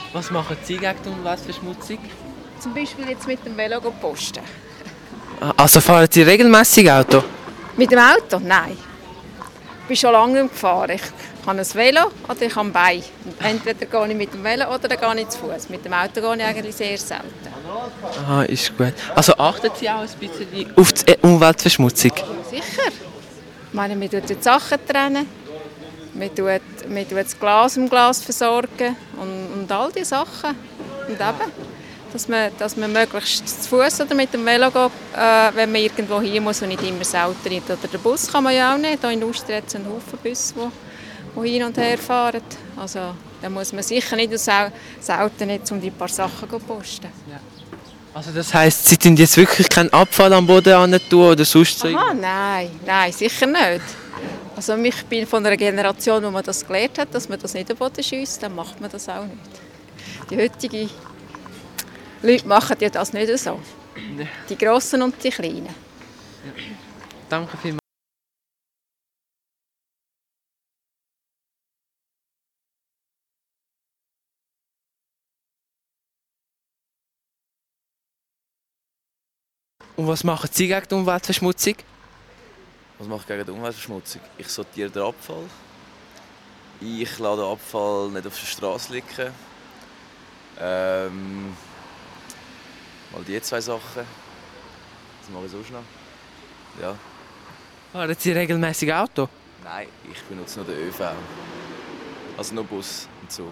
Was machen Sie gegen die Umweltverschmutzung? Zum Beispiel jetzt mit dem Velo posten. Also fahren Sie regelmäßig Auto? Mit dem Auto? Nein. Ich bin schon lange gefahren. Ich habe ein Velo oder ich habe ein Bein. Entweder gehe ich mit dem Velo oder dann gehe ich zu Fuß. Mit dem Auto gehe ich eigentlich sehr selten. Aha, ist gut. Also achten Sie auch ein bisschen auf die Umweltverschmutzung? Sicher. Ich meine, man tut die Sachen trennen. Man tut das Glas im Glas versorgen und all diese Sachen. Und eben, dass man möglichst zu Fuß oder mit dem Velo geht, wenn man irgendwo hin muss und nicht immer das Auto nimmt. Oder den Bus kann man ja auch nicht. Hier in Uster hat es einen Haufen Busse, die hin und her fahren. Also, da muss man sicher nicht das Auto nicht, um die paar Sachen zu posten. Ja. Also das heisst, Sie tun jetzt wirklich keinen Abfall am Boden tun oder sonst so? Aha, nein, sicher nicht. Also ich bin von einer Generation, wo man das gelernt hat, dass man das nicht am Boden schiesst, dann macht man das auch nicht. Die heutigen Leute machen ja das nicht so. Die Grossen und die Kleinen. Ja. Danke vielmals. Und was machen Sie gegen die Umweltverschmutzung? Was mache ich gegen die Umweltverschmutzung? Ich sortiere den Abfall. Ich lasse den Abfall nicht auf der Straße liegen. Mal die zwei Sachen. Was mache ich sonst noch? Ja. Fahren Sie regelmäßig Auto? Nein, ich benutze nur den ÖV. Also nur Bus und Zug.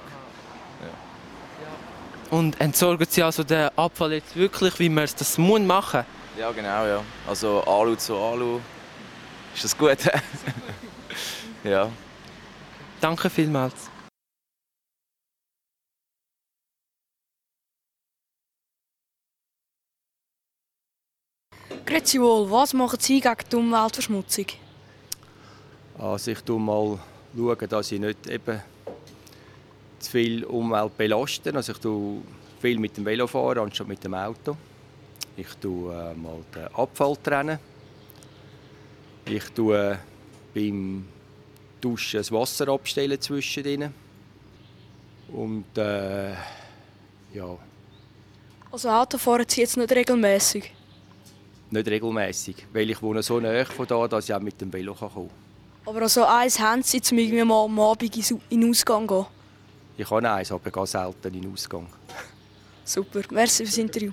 Ja. Und entsorgen Sie also den Abfall jetzt wirklich, wie man das machen muss? Ja, genau, ja. Also Alu zu Alu. Ist das gut? Ja. Danke vielmals. Grüezi wohl, was machen Sie gegen die Umweltverschmutzung? Also ich schaue mal, dass ich nicht eben zu viel Umwelt belaste. Also ich tue viel mit dem Velo fahren anstatt mit dem Auto. Ich tue mal den Abfall trennen. Ich tue beim Duschen das Wasser abstellen zwischendrin. Und ja. Also Auto fahren Sie jetzt nicht regelmäßig? Nicht regelmäßig, weil ich wohne so nahe von da, dass ich auch mit dem Velo kommen kann. Aber also eins haben Sie, um irgendwie mal am Abend in den Ausgang zu gehen? Ich habe eins, aber gehe selten in den Ausgang. Super, merci fürs Interview.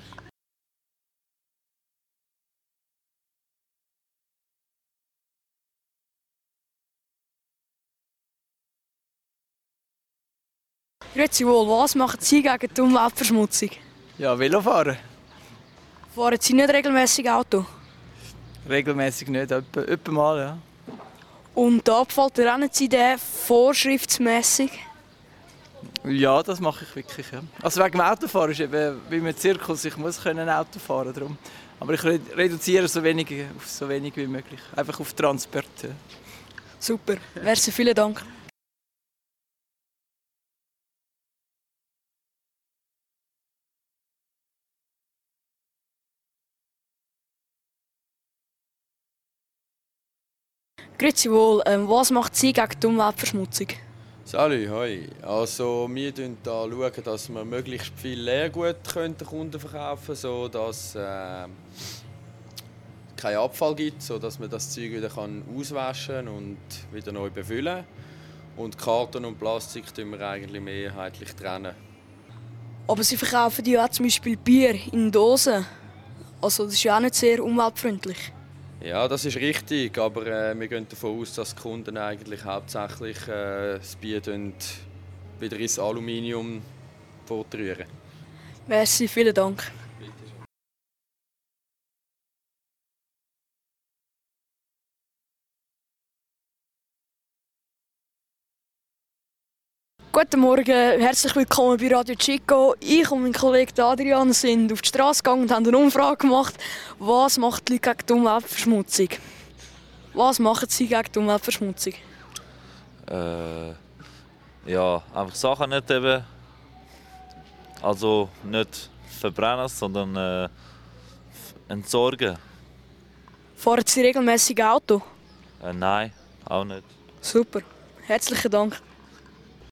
Grüezi wohl, was machen Sie gegen die Umweltverschmutzung? Ja, Velofahren. Fahren Sie nicht regelmäßig Auto? Regelmäßig nicht, etwa mal, ja. Und den Abfall trennen Sie den vorschriftsmässig? Ja, das mache ich wirklich, ja. Also wegen dem Autofahren ist eben wie im Zirkus, ich muss Auto fahren darum. Aber ich reduziere so wenig wie möglich, einfach auf Transport. Ja. Super, merci, vielen Dank. Grüezi wohl, was macht Sie gegen die Umweltverschmutzung? Salut, hoi. Also wir schauen da, dass wir möglichst viel Leergut den Kunden verkaufen können, sodass es keinen Abfall gibt, sodass man das Zeug wieder auswaschen und wieder neu befüllen kann. Und Karton und Plastik trennen wir eigentlich mehrheitlich trennen. Aber Sie verkaufen ja auch zum Beispiel Bier in Dosen. Also das ist ja auch nicht sehr umweltfreundlich. Ja, das ist richtig, aber wir gehen davon aus, dass die Kunden eigentlich hauptsächlich das Bier wieder ins Aluminium fortrühren. Merci, vielen Dank. Guten Morgen, herzlich willkommen bei Radio Chico. Ich und mein Kollege Adrian sind auf die Straße gegangen und haben eine Umfrage gemacht. Was macht die Leute gegen die Umweltverschmutzung? Was machen Sie gegen die Umweltverschmutzung? Ja, einfach Sachen nicht eben, also nicht verbrennen, sondern entsorgen. Fahren Sie regelmäßig Auto? Nein, auch nicht. Super, herzlichen Dank.